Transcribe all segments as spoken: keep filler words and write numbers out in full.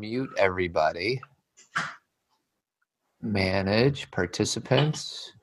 mute everybody. Manage participants.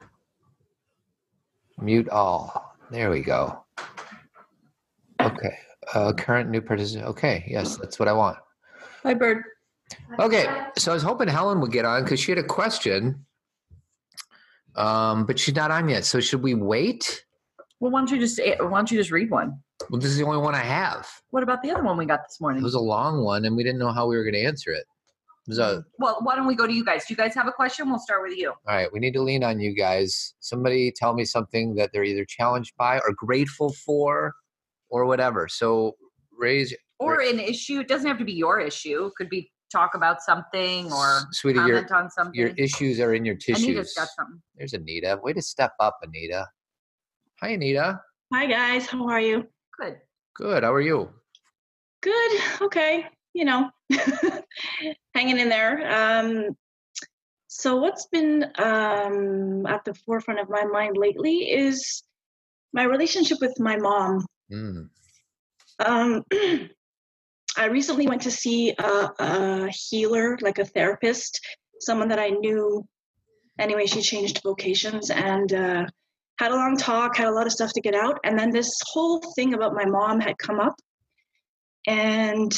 Mute all. There we go. Okay. Uh, current new participant. Okay. Yes, that's what I want. Hi, Bird. Okay. So I was hoping Helen would get on because she had a question, um, but she's not on yet. So should we wait? Well, why don't you just why don't you just read one? Well, this is the only one I have. What about the other one we got this morning? It was a long one, and we didn't know how we were going to answer it. It was a, well, why don't we go to you guys? Do you guys have a question? We'll start with you. all right, we need to lean on you guys. Somebody tell me something that they're either challenged by or grateful for or whatever. So raise Or ra- an issue. It doesn't have to be your issue. It could be talk about something or Sweetie, comment your, on something. your issues are in your tissues. Anita's got something. There's Anita. Way to step up, Anita. Hi, Anita. Hi, guys. How are you? Good. Good. How are you? Good. Okay. You know, hanging in there. Um, so what's been um, at the forefront of my mind lately is my relationship with my mom. Mm. Um, I recently went to see a, a healer, like a therapist, someone that I knew. Anyway, she changed vocations and uh, had a long talk, had a lot of stuff to get out. And then this whole thing about my mom had come up. And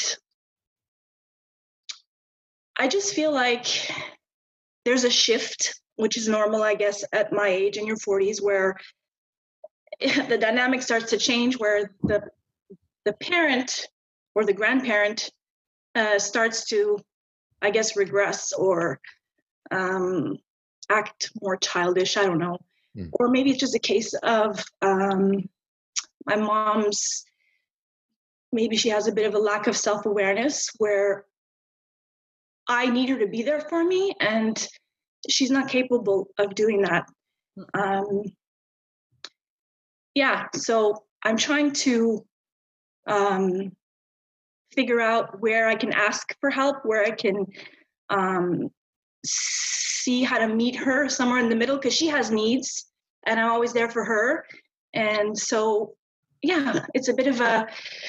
I just feel like there's a shift, which is normal, I guess, at my age in your forties, where the dynamic starts to change, where the the parent or the grandparent uh, starts to, I guess, regress or um, act more childish. I don't know. Mm. Or maybe it's just a case of um, my mom's, maybe she has a bit of a lack of self-awareness where I need her to be there for me, and she's not capable of doing that. Um, yeah, so I'm trying to um, figure out where I can ask for help, where I can um, see how to meet her somewhere in the middle, because she has needs, and I'm always there for her. And so, yeah, it's a bit of a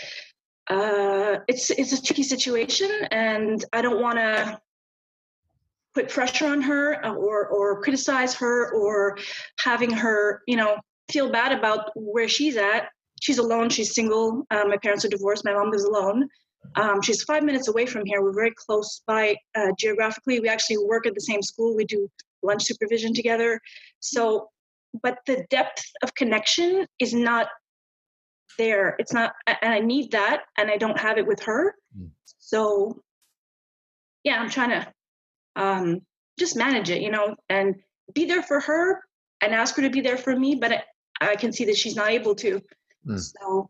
Uh, it's it's a tricky situation, and I don't want to put pressure on her or or criticize her or having her, you know, feel bad about where she's at. She's alone. She's single. Um, my parents are divorced. My mom lives alone. Um, she's five minutes away from here. We're very close by uh, geographically. We actually work at the same school. We do lunch supervision together. So, but the depth of connection is not there. It's not, and I need that, and I don't have it with her. Mm. So yeah, I'm trying to um just manage it, you know, and be there for her and ask her to be there for me, but I, I can see that she's not able to. Mm. So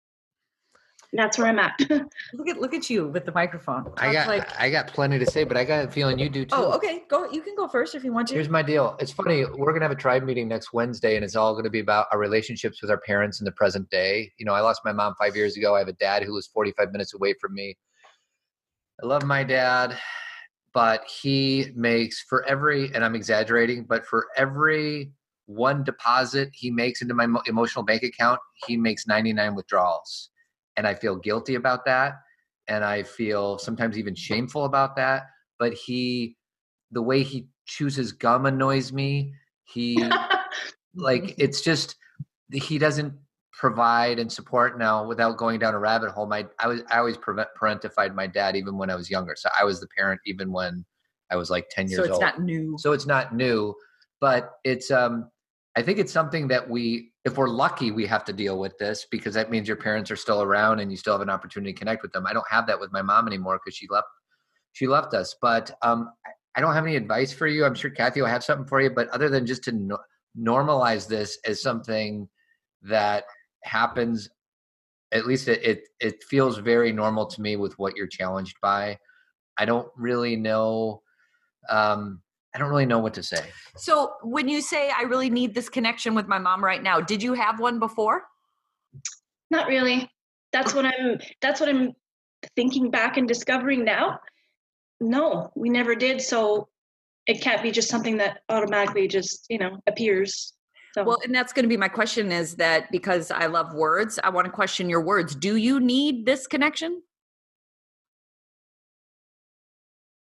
that's where I'm at. look at look at you with the microphone. Talk I got like... I got plenty to say, but I got a feeling you do too. Oh, okay. Go. You can go first if you want to. Here's my deal. It's funny. We're gonna have a tribe meeting next Wednesday, and it's all gonna be about our relationships with our parents in the present day. You know, I lost my mom five years ago. I have a dad who was forty-five minutes away from me. I love my dad, but he makes for every, and I'm exaggerating, but for every one deposit he makes into my emotional bank account, he makes ninety-nine withdrawals. And I feel guilty about that. And I feel sometimes even shameful about that. But he, the way he chooses gum annoys me. He, like, it's just, he doesn't provide and support now without going down a rabbit hole. My, I was, I always prevent, parentified my dad even when I was younger. So I was the parent even when I was like ten years old. So it's old. Not new. So it's not new, but it's, um, I think it's something that we, if we're lucky, we have to deal with this because that means your parents are still around and you still have an opportunity to connect with them. I don't have that with my mom anymore because she left, she left us. But um, I don't have any advice for you. I'm sure Kathy will have something for you. But other than just to no- normalize this as something that happens, at least it, it it feels very normal to me with what you're challenged by. I don't really know. Um, I don't really know what to say. So when you say I really need this connection with my mom right now, did you have one before? Not really. That's what I'm, that's what I'm thinking back and discovering now. No, we never did. So it can't be just something that automatically just, you know, appears. So. Well, and that's going to be my question is that because I love words, I want to question your words. Do you need this connection?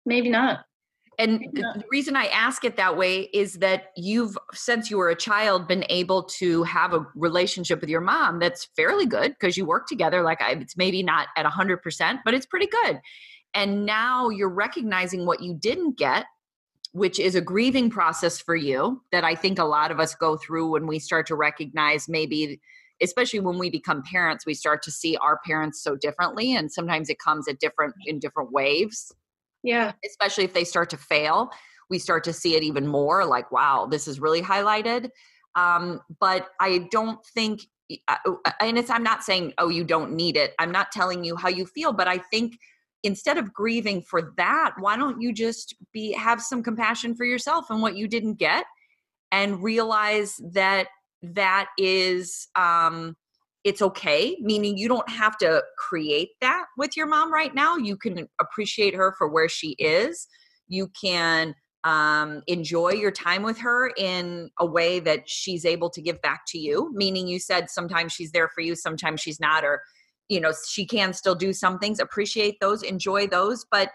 maybe not. And Maybe not. the reason I ask it that way is that you've, since you were a child, been able to have a relationship with your mom that's fairly good because you work together. Like I, it's maybe not at one hundred percent, but it's pretty good. And now you're recognizing what you didn't get, which is a grieving process for you that I think a lot of us go through when we start to recognize, maybe, especially when we become parents, we start to see our parents so differently. And sometimes it comes at different, in different waves. Yeah. Especially if they start to fail, we start to see it even more like, wow, this is really highlighted. Um, but I don't think, and it's, I'm not saying, oh, you don't need it. I'm not telling you how you feel, but I think instead of grieving for that, why don't you just be, have some compassion for yourself and what you didn't get and realize that that is, um, it's okay, meaning you don't have to create that with your mom right now. You can appreciate her for where she is. You can um, enjoy your time with her in a way that she's able to give back to you, meaning you said sometimes she's there for you, sometimes she's not, or, you know, she can still do some things, appreciate those, enjoy those. But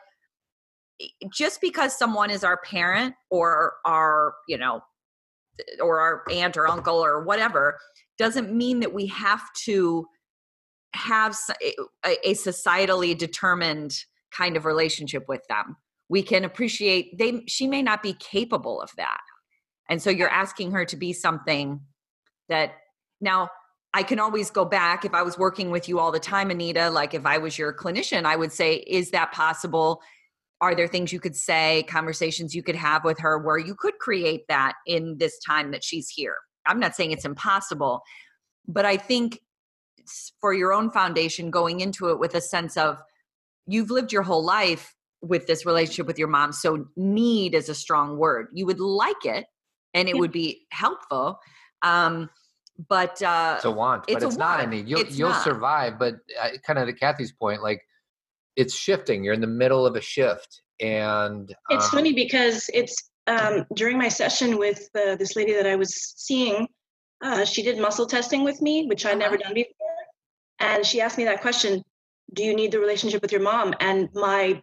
just because someone is our parent or our, you know, or our aunt or uncle or whatever, doesn't mean that we have to have a, a societally determined kind of relationship with them. We can appreciate they, she may not be capable of that. And so you're asking her to be something that now I can always go back. If I was working with you all the time, Anita, like if I was your clinician, I would say, is that possible? Are there things you could say, conversations you could have with her where you could create that in this time that she's here? I'm not saying it's impossible, but I think for your own foundation, going into it with a sense of you've lived your whole life with this relationship with your mom. So need is a strong word. You would like it and it yeah. would be helpful. Um, but uh, it's a want, it's but it's a not want. a need. You'll, it's you'll not. survive. But uh, kind of to Kathy's point, like it's shifting. You're in the middle of a shift. And it's um, funny because it's um, during my session with uh, this lady that I was seeing, uh, she did muscle testing with me, which I'd uh-huh. never done before. And she asked me that question, do you need the relationship with your mom? And my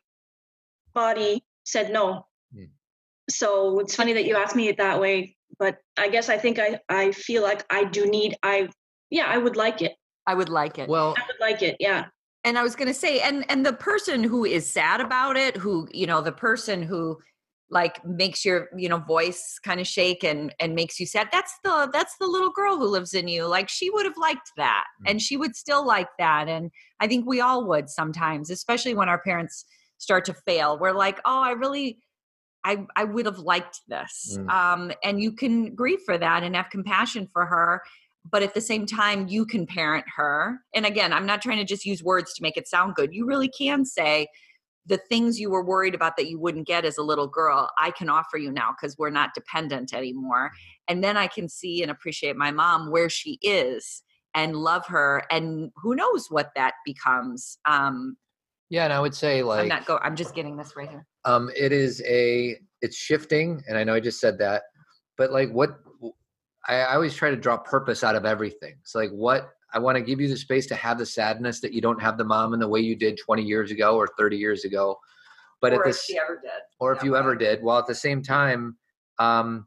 body said no. Hmm. So it's funny that you asked me it that way, but I guess I think I, I feel like I do need, I, yeah, I would like it. I would like it. Well, I would like it. Yeah. And I was going to say, and, and the person who is sad about it, who, you know, the person who like makes your, you know, voice kind of shake and, and makes you sad. That's the, that's the little girl who lives in you. Like she would have liked that mm-hmm. and she would still like that. And I think we all would sometimes, especially when our parents start to fail. We're like, oh, I really, I, I would have liked this. Mm. Um, and you can grieve for that and have compassion for her. But at the same time, you can parent her. And again, I'm not trying to just use words to make it sound good. You really can say the things you were worried about that you wouldn't get as a little girl, I can offer you now because we're not dependent anymore. And then I can see and appreciate my mom where she is and love her. And who knows what that becomes. Um, yeah. And I would say like, I'm not go, I'm just getting this right here. Um, it is a, it's shifting. And I know I just said that, but like what, I, I always try to draw purpose out of everything. So like what, I want to give you the space to have the sadness that you don't have the mom in the way you did twenty years ago or thirty years ago. But or at if this, she ever did. Or if you ever did. While at the same time, um,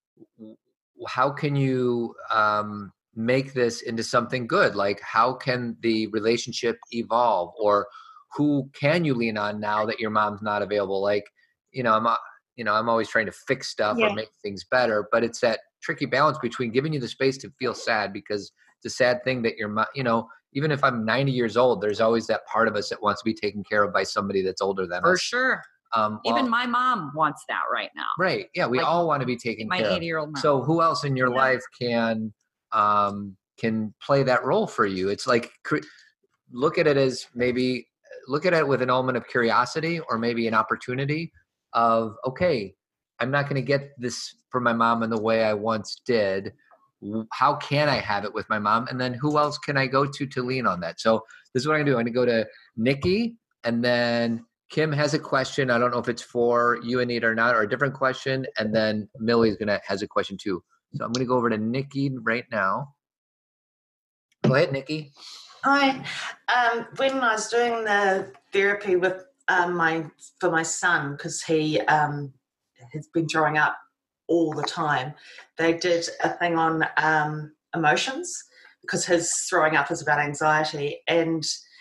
how can you um, make this into something good? Like how can the relationship evolve? Or who can you lean on now that your mom's not available? Like, you know, I'm, you know, I'm always trying to fix stuff yeah. or make things better, but it's that tricky balance between giving you the space to feel sad because it's a sad thing that you're, you know, even if I'm ninety years old, there's always that part of us that wants to be taken care of by somebody that's older than For us. For sure. Um, well, even my mom wants that right now. Right. Yeah. We like, all want to be taken my care of. My eighty-year-old mom. So who else in your yeah. life can, um, can play that role for you? It's like, look at it as maybe look at it with an element of curiosity or maybe an opportunity of, okay, I'm not going to get this from my mom in the way I once did. How can I have it with my mom? And then who else can I go to to lean on that? So this is what I'm going to do. I'm going to go to Nikki, and then Kim has a question. I don't know if it's for you, Anita, or not, or a different question. And then Millie's going to has a question too. So I'm going to go over to Nikki right now. Go ahead, Nikki. Hi. Um, when I was doing the therapy with um, my for my son, because he um, has been throwing up all the time. They did a thing on um, emotions, because his throwing up is about anxiety, and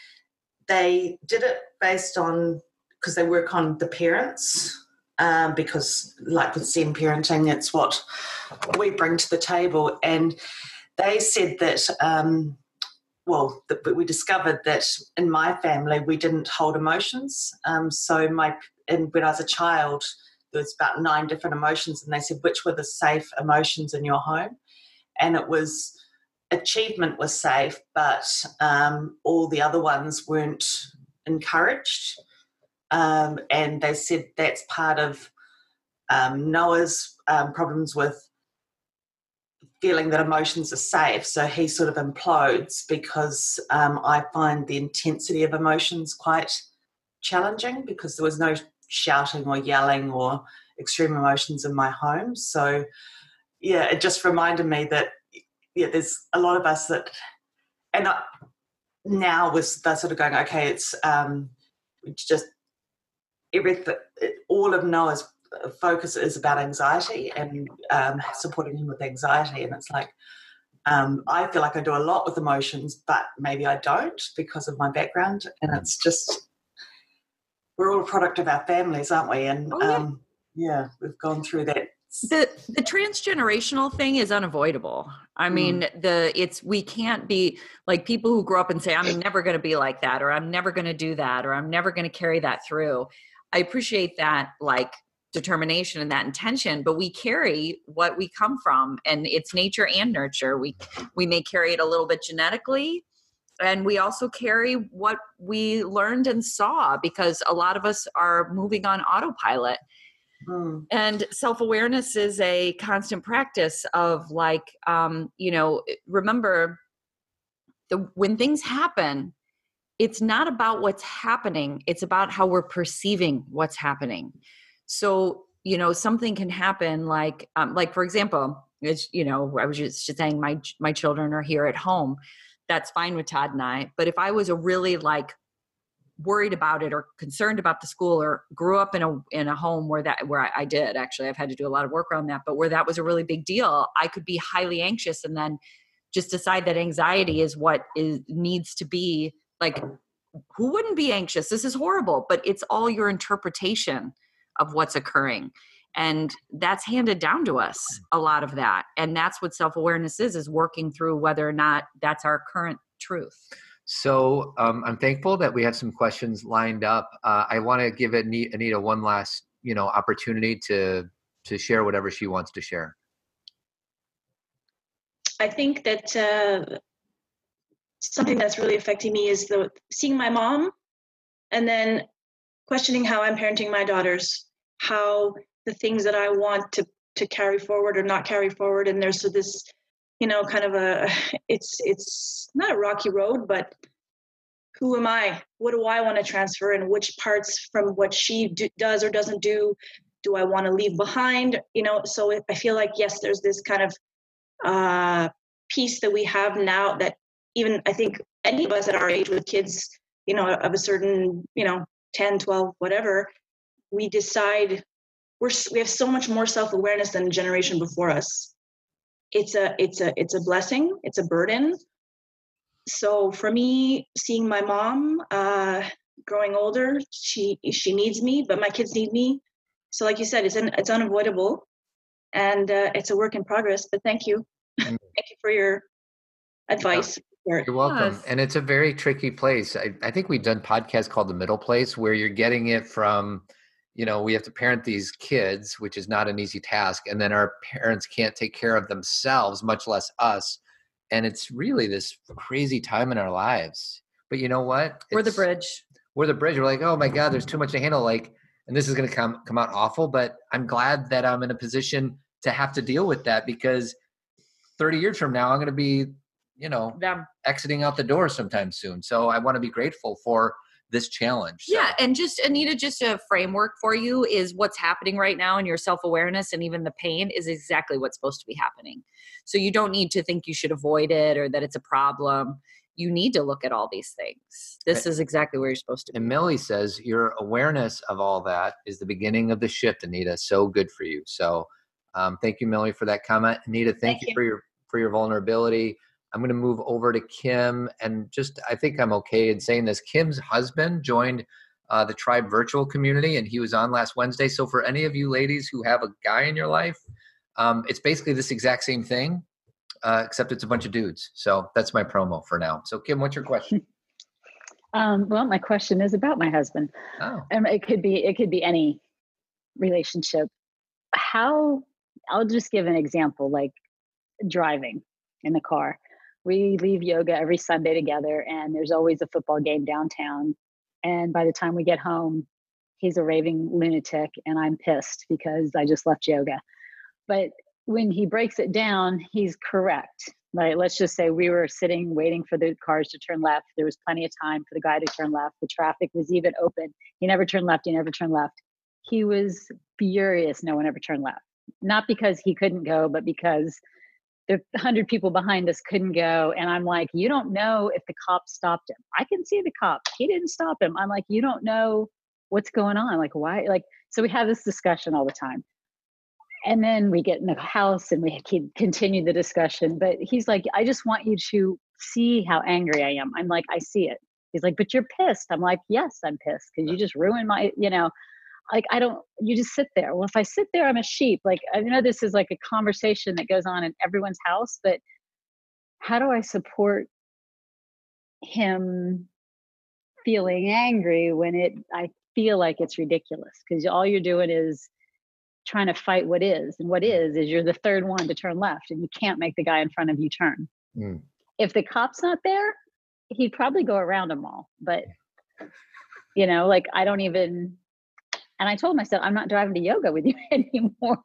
they did it based on, because they work on the parents, um, because like with Zen parenting, it's what we bring to the table. And they said that, um, well, that we discovered that in my family we didn't hold emotions. Um, so my, and when I was a child, there was about nine different emotions, and they said which were the safe emotions in your home, and it was achievement was safe, but um, all the other ones weren't encouraged. Um, and they said that's part of um, Noah's um, problems with feeling that emotions are safe. So he sort of implodes because um, I find the intensity of emotions quite challenging, because there was no shouting or yelling or extreme emotions in my home. So, yeah, it just reminded me that, yeah, there's a lot of us that, and I, now was they're sort of going, okay, it's um, just everything, all of Noah's focus is about anxiety and um, supporting him with anxiety. And it's like, um, I feel like I do a lot with emotions, but maybe I don't because of my background. And it's just, we're all a product of our families, aren't we? And oh, yeah. Um, yeah, we've gone through that. The the transgenerational thing is unavoidable. I mean, mm. the it's we can't be like people who grow up and say, I'm never going to be like that, or I'm never going to do that, or I'm never going to carry that through. I appreciate that, like, determination and that intention, but we carry what we come from, and it's nature and nurture. We we may carry it a little bit genetically, and we also carry what we learned and saw, because a lot of us are moving on autopilot. Mm. And self-awareness is a constant practice of, like, um, you know, remember the, when things happen, it's not about what's happening. It's about how we're perceiving what's happening. So, you know, something can happen like, um, like, for example, it's, you know, I was just saying my, my children are here at home. That's fine with Todd and I. But if I was a really like worried about it or concerned about the school, or grew up in a in a home where that where I, I did actually I've had to do a lot of work around that, but where that was a really big deal, I could be highly anxious and then just decide that anxiety is what is needs to be. Like, who wouldn't be anxious? This is horrible, but it's all your interpretation of what's occurring, and that's handed down to us, a lot of that. And that's what self-awareness is is working through whether or not that's our current truth. So um, I'm thankful that we have some questions lined up. Uh, I want to give Anita one last, you know, opportunity to to share whatever she wants to share. I think that uh, something that's really affecting me is the seeing my mom, and then questioning how I'm parenting my daughters, how the things that I want to to carry forward or not carry forward, and there's this, you know, kind of a, it's it's not a rocky road, but who am I? What do I want to transfer, and which parts from what she do, does or doesn't do, do I want to leave behind? You know, so it, I feel like, yes, there's this kind of uh, piece that we have now that even I think any of us at our age with kids, you know, of a certain, you know, ten, twelve, whatever, we decide we're, we have so much more self-awareness than the generation before us. It's a, it's a, it's a blessing. It's a burden. So for me, seeing my mom uh, growing older, she she needs me, but my kids need me. So like you said, it's an, it's unavoidable, and uh, it's a work in progress. But thank you, mm. thank you for your advice. You're welcome. And it's a very tricky place. I, I think we've done podcasts called The Middle Place, where you're getting it from, you know, we have to parent these kids, which is not an easy task. And then our parents can't take care of themselves, much less us. And it's really this crazy time in our lives. But you know what? It's, we're the bridge. We're the bridge. We're like, oh my God, there's too much to handle. Like, and this is going to come, come out awful, but I'm glad that I'm in a position to have to deal with that, because thirty years from now, I'm going to be, you know, Them. exiting out the door sometime soon. So I want to be grateful for this challenge. So. Yeah. And just, Anita, just a framework for you is what's happening right now, and your self-awareness and even the pain is exactly what's supposed to be happening. So you don't need to think you should avoid it or that it's a problem. you need to look at all these things. This is exactly where you're supposed to be. And Millie says your awareness of all that is the beginning of the shift, Anita. So good for you. So um, thank you, Millie, for that comment. Anita, thank, Thank you, you. for your for your vulnerability. I'm going to move over to Kim, and just I think I'm okay in saying this. Kim's husband joined uh, the Tribe virtual community, and he was on last Wednesday. So for any of you ladies who have a guy in your life, um, it's basically this exact same thing. Uh, except it's a bunch of dudes. So that's my promo for now. So Kim, what's your question? Um, well, my question is about my husband. Oh. And it could be, it could be any relationship. How, I'll just give an example, like driving in the car. We leave yoga every Sunday together, and there's always a football game downtown. And by the time we get home, he's a raving lunatic and I'm pissed because I just left yoga. But when he breaks it down, he's correct, right? Let's just say we were sitting waiting for the cars to turn left. There was plenty of time for the guy to turn left. The traffic was even open. He never turned left. He never turned left. He was furious no one ever turned left. Not because he couldn't go, but because the hundred people behind us couldn't go. And I'm like, you don't know if the cop stopped him. I can see the cop. He didn't stop him. I'm like, you don't know what's going on. Like, why? Like, so we have this discussion all the time. And then we get in the house and we keep continue the discussion. But he's like, I just want you to see how angry I am. I'm like, I see it. He's like, but you're pissed. I'm like, yes, I'm pissed because you just ruined my, you know, like, I don't, you just sit there. Well, if I sit there, I'm a sheep. Like, I know this is like a conversation that goes on in everyone's house, but how do I support him feeling angry when it, I feel like it's ridiculous? Because all you're doing is trying to fight what is, and what is is you're the third one to turn left and you can't make the guy in front of you turn. Mm. If the cop's not there, he'd probably go around them all. But you know, like, I don't even, and I told myself, I'm not driving to yoga with you anymore.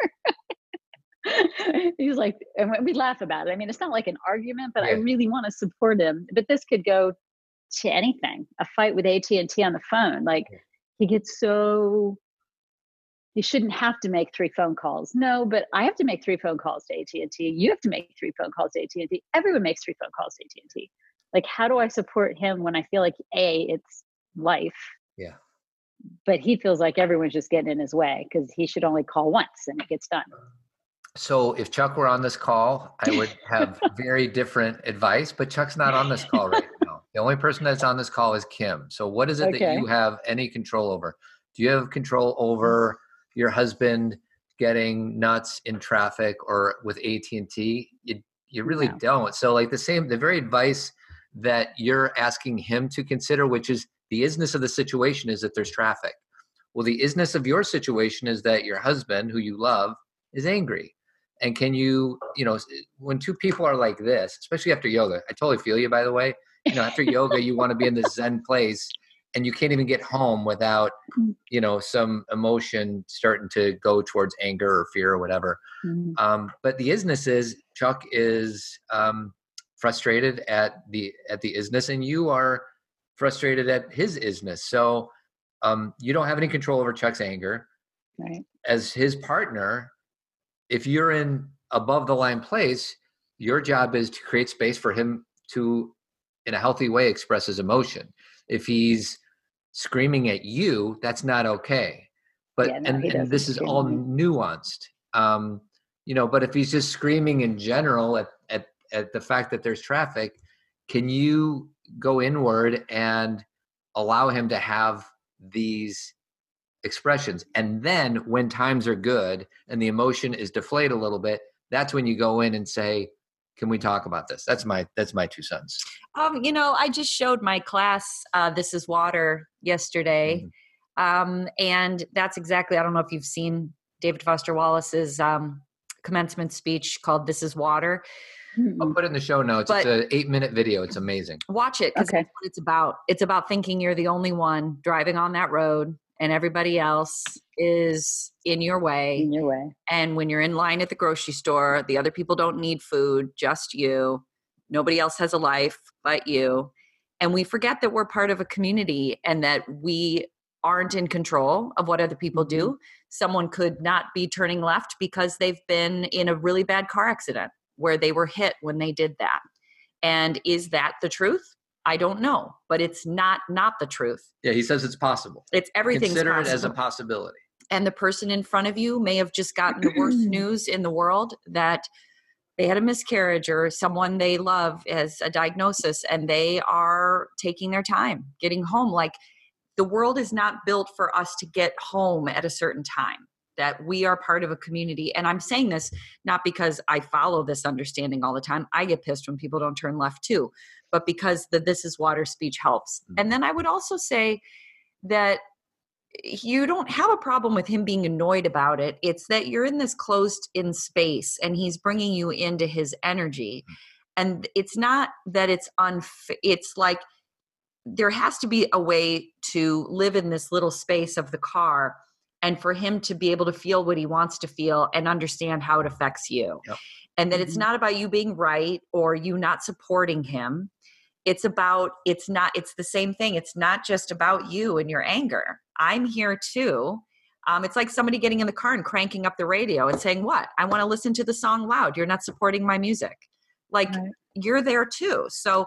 He's like, and we laugh about it. I mean, it's not like an argument, but yeah. I really want to support him. But this could go to anything, a fight with A T and T on the phone. Like, he gets so, you shouldn't have to make three phone calls. No, but I have to make three phone calls to A T and T. You have to make three phone calls to A T and T. Everyone makes three phone calls to A T and T. Like, how do I support him when I feel like, A, it's life. Yeah. But he feels like everyone's just getting in his way because he should only call once and it gets done. So if Chuck were on this call, I would have very different advice, but Chuck's not on this call right now. The only person that's on this call is Kim. So what is it okay. that you have any control over? Do you have control over your husband getting nuts in traffic or with A T and T? You, you really no. don't. So like the same, the very advice that you're asking him to consider, which is the isness of the situation is that there's traffic. Well, the isness of your situation is that your husband, who you love, is angry. And can you, you know, when two people are like this, especially after yoga, I totally feel you, by the way, you know, after yoga, you want to be in this Zen place and you can't even get home without, you know, some emotion starting to go towards anger or fear or whatever. Mm-hmm. Um, but the isness is Chuck is um, frustrated at the, at the isness, and you are frustrated at his isness. So um, you don't have any control over Chuck's anger. Right. As his partner, if you're in above the line place, your job is to create space for him to, in a healthy way, express his emotion. If he's screaming at you, that's not okay. But yeah, no, and, and this is all nuanced, um, you know. But if he's just screaming in general at, at at the fact that there's traffic, can you go inward and allow him to have these expressions? And then when times are good and the emotion is deflated a little bit, that's when you go in and say, can we talk about this? That's my, that's my two cents. Um, you know, I just showed my class, uh, This is Water yesterday. Mm-hmm. Um, and that's exactly, I don't know if you've seen David Foster Wallace's um, commencement speech called This is Water. I'll put it in the show notes. But it's an eight minute video. It's amazing. Watch it because okay. that's what it's about. It's about thinking you're the only one driving on that road and everybody else is in your way. In your way. And when you're in line at the grocery store, the other people don't need food, just you. Nobody else has a life but you. And we forget that we're part of a community and that we aren't in control of what other people mm-hmm. do. Someone could not be turning left because they've been in a really bad car accident where they were hit when they did that. And is that the truth? I don't know, but it's not not the truth. Yeah, he says it's possible. It's everything's Consider possible. it as a possibility. And the person in front of you may have just gotten the worst news in the world, that they had a miscarriage or someone they love has a diagnosis, and they are taking their time getting home. Like, the world is not built for us to get home at a certain time, that we are part of a community. And I'm saying this not because I follow this understanding all the time. I get pissed when people don't turn left too, but because the This Is Water speech helps. Mm-hmm. And then I would also say that you don't have a problem with him being annoyed about it. It's that you're in this closed in space and he's bringing you into his energy. And it's not that it's unfair. It's like, there has to be a way to live in this little space of the car and for him to be able to feel what he wants to feel and understand how it affects you. Yep. And that mm-hmm. it's not about you being right or you not supporting him. It's about, it's not, it's the same thing. It's not just about you and your anger. I'm here too. Um, it's like somebody getting in the car and cranking up the radio and saying, what? I want to listen to the song loud. You're not supporting my music. Like, right. You're there too. So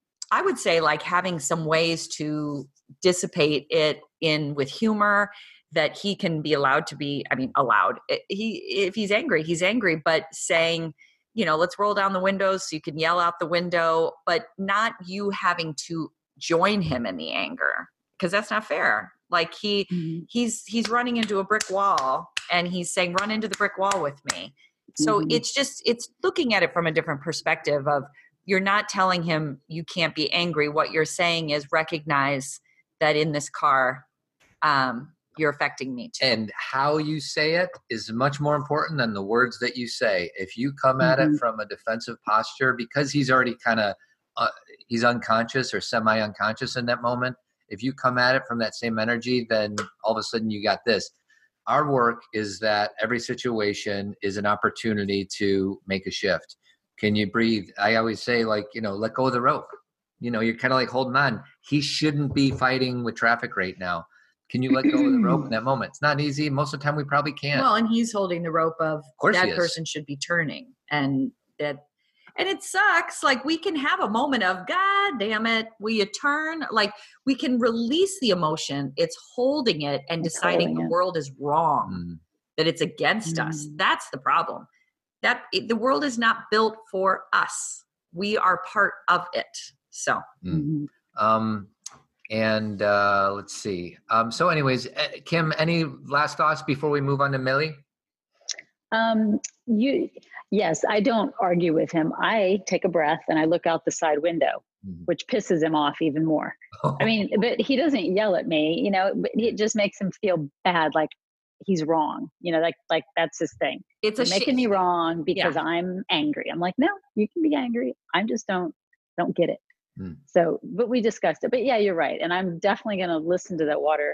I would say, like, having some ways to dissipate it in with humor, that he can be allowed to be, I mean, allowed. He, if he's angry, he's angry, but saying, you know, let's roll down the windows so you can yell out the window, but not you having to join him in the anger, because that's not fair. Like, he, mm-hmm. he's, he's running into a brick wall and he's saying, run into the brick wall with me. So mm-hmm. it's just, it's looking at it from a different perspective of, you're not telling him you can't be angry. What you're saying is, recognize that in this car, um, you're affecting me too. And how you say it is much more important than the words that you say. If you come at mm-hmm. it from a defensive posture, because he's already kind of, uh, he's unconscious or semi-unconscious in that moment. If you come at it from that same energy, then all of a sudden you got this. Our work is that every situation is an opportunity to make a shift. Can you breathe? I always say, like, you know, let go of the rope. You know, you're kind of like holding on. He shouldn't be fighting with traffic right now. Can you let go of the rope in that moment? It's not easy. Most of the time we probably can't. Well, and he's holding the rope of, of that person should be turning. And that, and it sucks. Like, we can have a moment of, God damn it, will you turn? Like, we can release the emotion. It's holding it and it's deciding the it. world is wrong, mm. that it's against mm. us. That's the problem. That it, the world is not built for us. We are part of it. So, mm. um, and uh, let's see. Um, so anyways, uh, Kim, any last thoughts before we move on to Millie? Um, you, yes, I don't argue with him. I take a breath and I look out the side window, mm. which pisses him off even more. Oh. I mean, but he doesn't yell at me, you know, but it just makes him feel bad. Like, he's wrong, you know, like, like that's his thing. It's a making sh- me wrong because yeah. I'm angry. I'm like, no, you can be angry. I just don't, don't get it. Hmm. So, but we discussed it, but yeah, you're right. And I'm definitely going to listen to that water.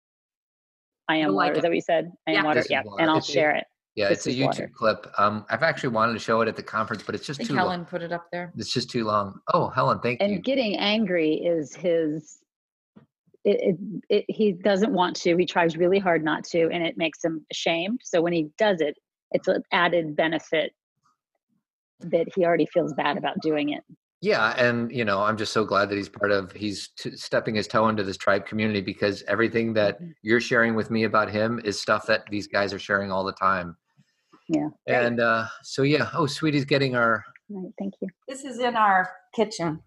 I am like water. It. Is that what you said? I yeah. am water. Yeah. Water. And I'll it's share a, it. Yeah. This it's a YouTube water. clip. Um, I've actually wanted to show it at the conference, but it's just I think too Helen long. put it up there. It's just too long. Oh, Helen, thank and you. And getting angry is his, It, it, it, he doesn't want to. He tries really hard not to, and it makes him ashamed. So when he does it, it's an added benefit that he already feels bad about doing it. Yeah, and you know, I'm just so glad that he's part of. He's t- stepping his toe into this tribe community, because everything that mm-hmm. you're sharing with me about him is stuff that these guys are sharing all the time. Yeah. And uh, so yeah. Oh, Sweetie's getting our. Right, thank you. This is in our kitchen.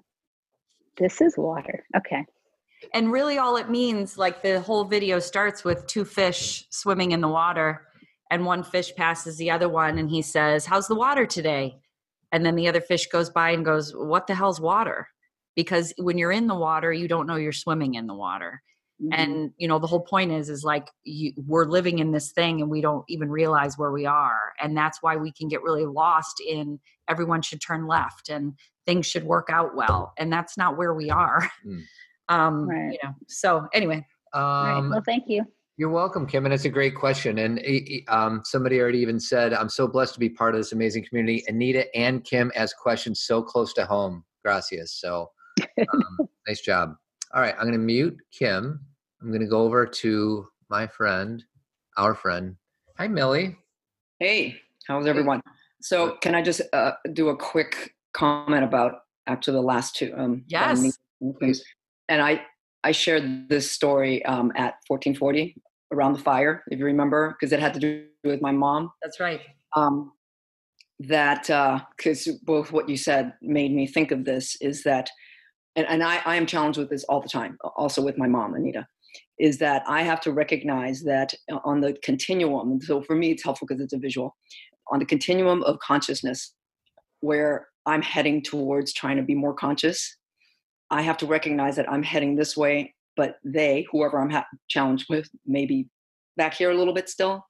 This is water. Okay. And really all it means, like, the whole video starts with two fish swimming in the water, and one fish passes the other one and he says, how's the water today? And then the other fish goes by and goes, what the hell's water? Because when you're in the water, you don't know you're swimming in the water. Mm-hmm. And, you know, the whole point is, is like, you, we're living in this thing and we don't even realize where we are. And that's why we can get really lost in everyone should turn left and things should work out well. And that's not where we are. Mm. Um, right. You know, so anyway. Um, right. Well, thank you. You're welcome, Kim. And it's a great question. And um, somebody already even said, I'm so blessed to be part of this amazing community. Anita and Kim ask questions so close to home. Gracias. So um, nice job. All right. I'm going to mute Kim. I'm going to go over to my friend, our friend. Hi, Millie. Hey, how's everyone? So can I just uh, do a quick comment about actually the last two. Um, Yes. things. And I, I shared this story um, at fourteen forty around the fire, if you remember, because it had to do with my mom. That's right. Um, that, because uh, both what you said made me think of this, is that, and, and I, I am challenged with this all the time, also with my mom, Anita, is that I have to recognize that on the continuum, so for me it's helpful because it's a visual, on the continuum of consciousness, where I'm heading towards trying to be more conscious, I have to recognize that I'm heading this way, but they, whoever I'm ha- challenged with, maybe back here a little bit still.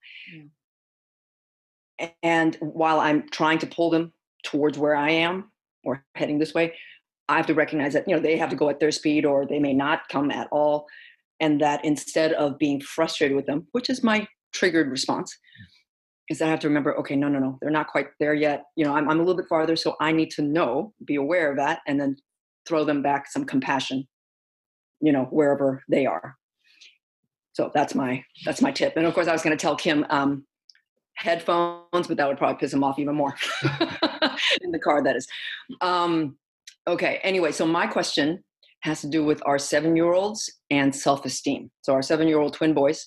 Yeah. And while I'm trying to pull them towards where I am or heading this way, I have to recognize that, you know, they have to go at their speed, or they may not come at all. And that instead of being frustrated with them, which is my triggered response, is that I have to remember, okay, no, no, no, they're not quite there yet. You know, I'm, I'm a little bit farther, so I need to know, be aware of that, and then throw them back some compassion, you know, wherever they are. So that's my, that's my tip. And of course I was going to tell Kim um, headphones, but that would probably piss him off even more in the car, that is. Um, okay. Anyway, so my question has to do with our seven-year-olds and self-esteem. So our seven-year-old twin boys,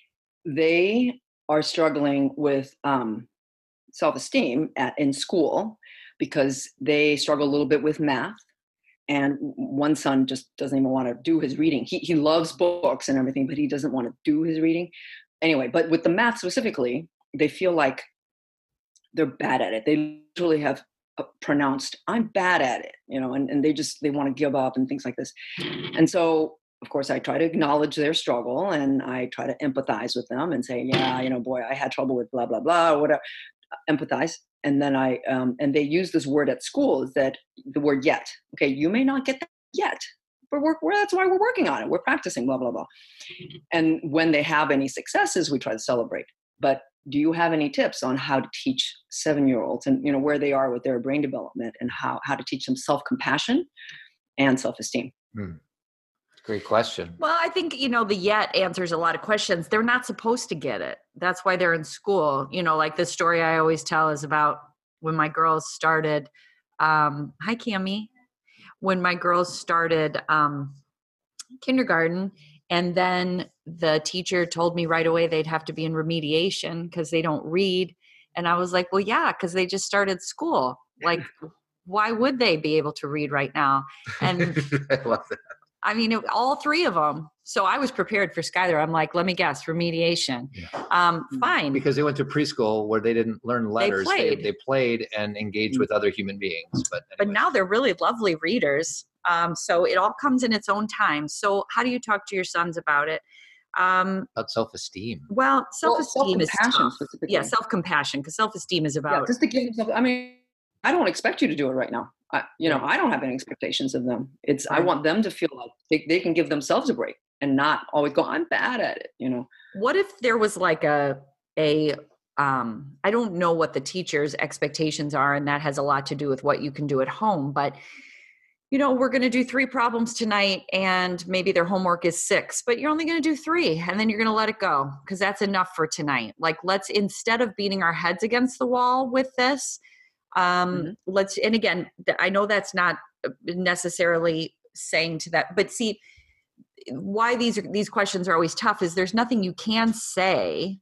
they are struggling with um, self-esteem at in school because they struggle a little bit with math. And one son just doesn't even want to do his reading. He he loves books and everything, but he doesn't want to do his reading. Anyway, but with the math specifically, they feel like they're bad at it. They literally have pronounced, I'm bad at it, you know, and, and they just, they want to give up and things like this. And so, of course, I try to acknowledge their struggle, and I try to empathize with them and say, yeah, you know, boy, I had trouble with blah, blah, blah, or whatever, empathize. And then I, um, and they use this word at school, is that the word yet. Okay, you may not get that yet, but we're, we're, that's why we're working on it. We're practicing, blah, blah, blah. And when they have any successes, we try to celebrate. But do you have any tips on how to teach seven-year-olds and, you know, where they are with their brain development, and how, how to teach them self-compassion and self-esteem? Hmm. Great question. Well, I think, you know, the yet answers a lot of questions. They're not supposed to get it. That's why they're in school. You know, like the story I always tell is about when my girls started, um, hi, Cammie, when my girls started um, kindergarten, and then the teacher told me right away they'd have to be in remediation because they don't read. And I was like, well, yeah, because they just started school. Like, why would they be able to read right now? And I love that. I mean, it, all three of them. So I was prepared for Skylar. I'm like, let me guess, remediation. Yeah. Um, fine. Because they went to preschool where they didn't learn letters. They played, they, they played and engaged with other human beings. But anyway. But now they're really lovely readers. Um, so it all comes in its own time. So how do you talk to your sons about it? Um, about self-esteem. Well, self-esteem well, is tough. specifically. Yeah, self-compassion, because self-esteem is about. Yeah, just to give themselves, I mean, I don't expect you to do it right now. I, you know, I don't have any expectations of them. It's, right. I want them to feel like they, they can give themselves a break and not always go, I'm bad at it, you know. What if there was like a, a, um, I don't know what the teacher's expectations are, and that has a lot to do with what you can do at home, but you know, we're going to do three problems tonight, and maybe their homework is six, but you're only going to do three, and then you're going to let it go because that's enough for tonight. Like, let's, instead of beating our heads against the wall with this, um, mm-hmm. let's, and again, I know that's not necessarily saying to that, but see why these are, these questions are always tough is there's nothing you can say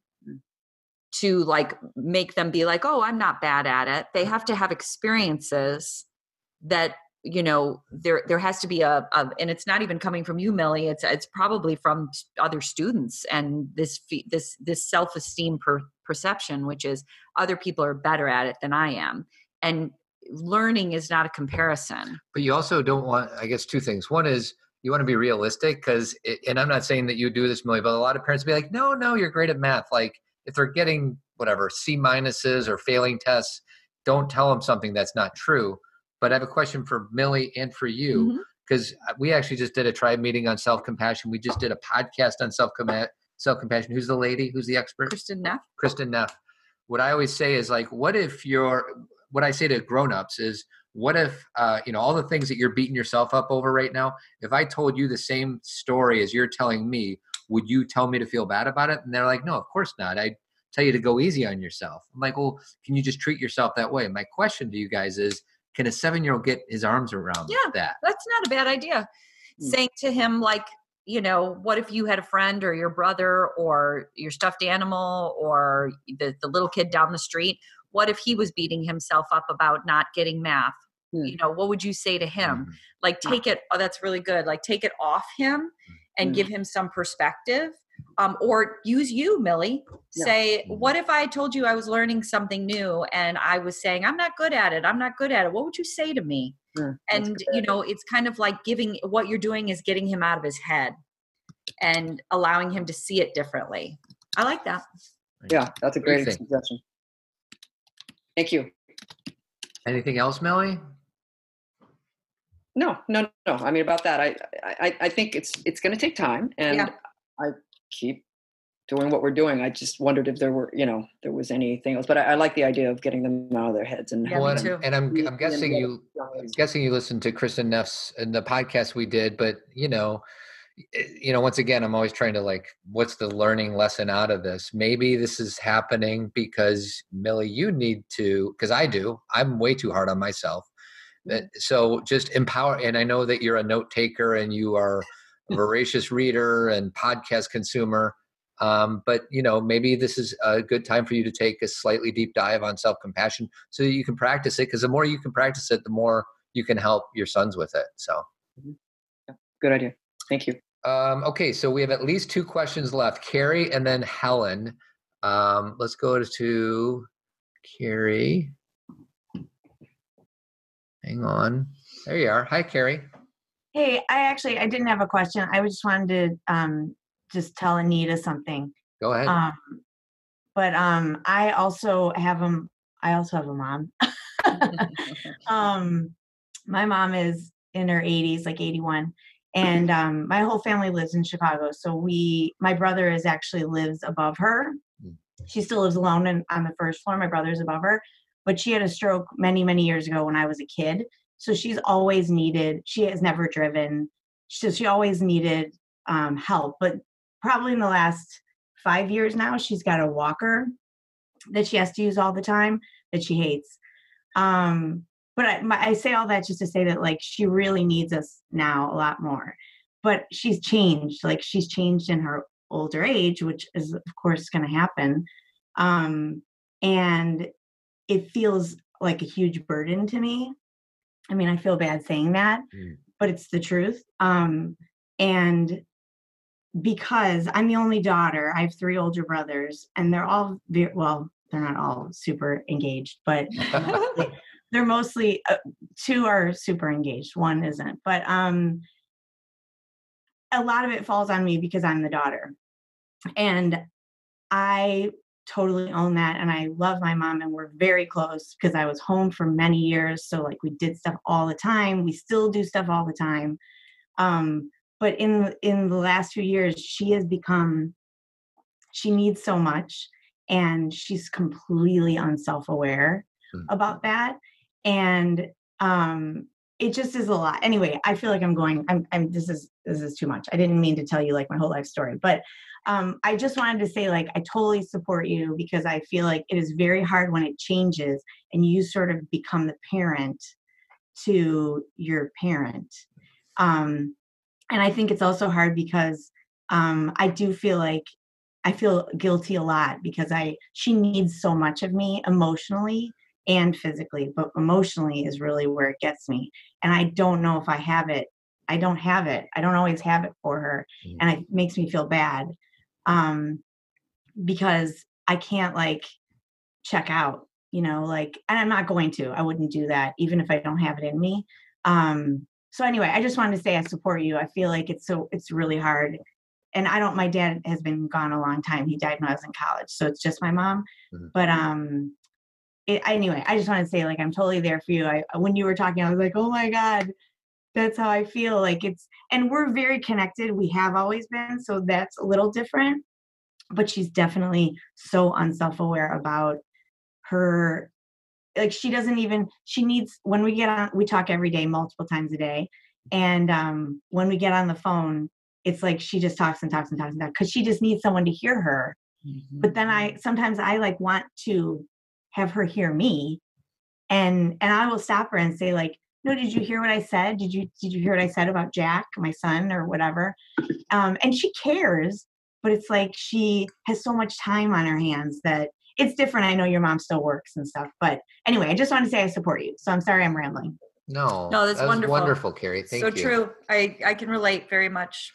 to like make them be like, oh, I'm not bad at it. They have to have experiences that, you know, there, there has to be a, a, and it's not even coming from you, Millie. It's, it's probably from other students, and this, this, this self-esteem per, perception, which is other people are better at it than I am. And learning is not a comparison. But you also don't want, I guess, two things. One is you want to be realistic, because, and I'm not saying that you do this, Millie, but a lot of parents be like, no, no, you're great at math. Like if they're getting whatever C minuses or failing tests, don't tell them something that's not true. But I have a question for Millie and for you, because mm-hmm. we actually just did a tribe meeting on self-compassion. We just did a podcast on self-compassion. Self-compassion. Who's the lady? Who's the expert? Kristen Neff. Kristen Neff. What I always say is like, what if you're, what I say to grownups is, what if, uh, you know, all the things that you're beating yourself up over right now, if I told you the same story as you're telling me, would you tell me to feel bad about it? And they're like, no, of course not. I tell you to go easy on yourself. I'm like, well, can you just treat yourself that way? My question to you guys is, can a seven-year-old get his arms around Yeah, that? That's not a bad idea. Mm. Saying to him, like, you know, what if you had a friend or your brother or your stuffed animal or the, the little kid down the street? What if he was beating himself up about not getting math? Mm. You know, what would you say to him? Mhm. Like, take it, oh, that's really good. Like, take it off him and Mm. give him some perspective. Um, or use you, Millie. Yeah. Say, what if I told you I was learning something new and I was saying, I'm not good at it. I'm not good at it. What would you say to me? Mm, And, you know, it's kind of like giving, what you're doing is getting him out of his head and allowing him to see it differently. I like that. Yeah, that's a What do you great think? suggestion. Thank you. Anything else, Millie? No, no, no. I mean, about that, I, I, I think it's it's going to take time, and Yeah. I keep doing what we're doing. I just wondered if there were, you know, there was anything else. But I, I like the idea of getting them out of their heads. And Yeah, Well, me and, too. and I'm Yeah, I'm guessing yeah, you yeah. I'm guessing you listened to Kristen Neff's in the podcast we did, but you know, eh, you know, once again, I'm always trying to like, what's the learning lesson out of this? Maybe this is happening because Millie, you need to, because I do. I'm way too hard on myself. Uh, So just empower. And I know that you're a note taker and you are a voracious reader and podcast consumer. Um, but you know, maybe this is a good time for you to take a slightly deep dive on self-compassion so that you can practice it. Because the more you can practice it, the more you can help your sons with it. So, Good idea. Thank you. um, okay. So we have at least two questions left, Carrie and then Helen. Um, let's go to Carrie. Hang on. There you are. Hi, Carrie. Hey, I actually I didn't have a question. I just wanted to um, just tell Anita something. Go ahead. Um, but um, I also have a I also have a mom. um, my mom is in her eighties, like eighty-one, and um, my whole family lives in Chicago. So we, my brother is actually lives above her. She still lives alone and on the first floor. My brother's above her, but she had a stroke many, many years ago when I was a kid. So she's always needed, she has never driven. So she always needed um, help. But probably in the last five years now, she's got a walker that she has to use all the time that she hates. Um, but I, my, I say all that just to say that like she really needs us now a lot more. But she's changed. Like she's changed in her older age, which is of course going to happen. Um, and it feels like a huge burden to me. I mean, I feel bad saying that, mm. but it's the truth. Um, and because I'm the only daughter, I have three older brothers, and they're all very, well, they're not all super engaged, but they're mostly, uh, two are super engaged, one isn't. But um, a lot of it falls on me because I'm the daughter. And I totally own that. And I love my mom and we're very close because I was home for many years. So like we did stuff all the time. We still do stuff all the time. Um, but in, in the last few years, she has become, she needs so much and she's completely unself-aware mm-hmm. about that. And um, it just is a lot. Anyway, I feel like I'm going, I'm, I'm, this is, this is too much. I didn't mean to tell you like my whole life story, but Um, I just wanted to say, like, I totally support you because I feel like it is very hard when it changes and you sort of become the parent to your parent. Um, and I think it's also hard because um, I do feel like I feel guilty a lot because I she needs so much of me emotionally and physically, but emotionally is really where it gets me. And I don't know if I have it. I don't have it. I don't always have it for her. Mm-hmm. And it makes me feel bad. Um, because I can't like check out, you know, like, and I'm not going to, I wouldn't do that even if I don't have it in me. Um, so anyway, I just wanted to say I support you. I feel like it's so, it's really hard. And I don't, my dad has been gone a long time. He died when I was in college. So it's just my mom. Mm-hmm. But, um, it, anyway, I just want to say like, I'm totally there for you. I, when you were talking, I was like, oh my God, that's how I feel. Like it's, and we're very connected. We have always been. So that's a little different, but she's definitely so unself-aware about her. Like she doesn't even, she needs, when we get on, we talk every day, multiple times a day. And um, when we get on the phone, it's like, she just talks and talks and talks and talks because she just needs someone to hear her. Mm-hmm. But then I, sometimes I like want to have her hear me. And and I will stop her and say like, no, did you hear what I said? Did you did you hear what I said about Jack, my son, or whatever? Um, and she cares, but it's like she has so much time on her hands that it's different. I know your mom still works and stuff, but anyway, I just want to say I support you. So I'm sorry I'm rambling. No, No, that's that was wonderful. wonderful, Carrie. Thank so you. true. I, I can relate very much.